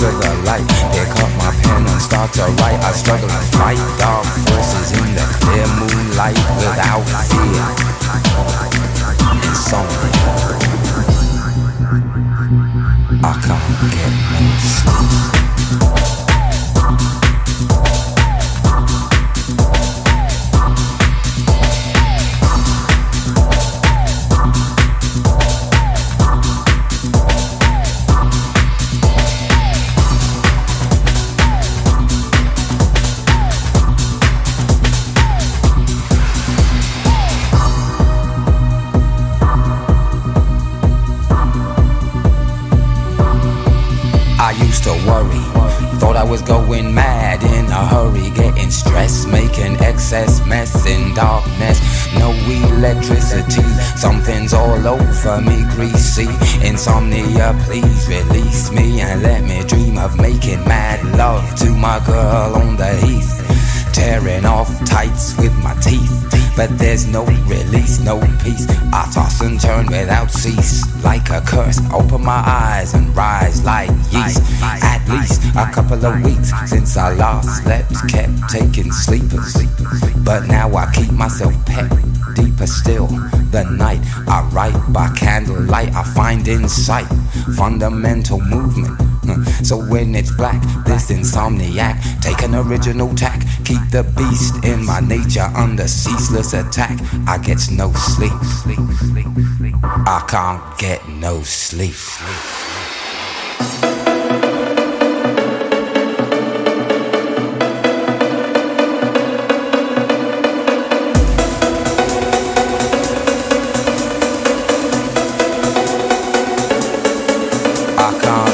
to the light. Pick up my pen and start to write. I struggle to fight dark forces in the clear moonlight without fear. Insomnia. I can't get no sleep. To worry, thought I was going mad in a hurry, getting stressed, making excess mess in darkness. No electricity, something's all over me, greasy. Insomnia, please release me and let me dream of making mad love to my girl on the heath. Tearing off tights with my teeth, but there's no release, no peace. I toss and turn without cease, like a curse. Open my eyes and rise like yeast. At least a couple of weeks since I last slept, kept taking sleepers, but now I keep myself pet. Deeper still, the night I write by candlelight. I find insight, fundamental movement. So when it's black, this insomniac, take an original tack. Keep the beast in my nature under ceaseless attack. I get no sleep. I can't get no sleep. I can't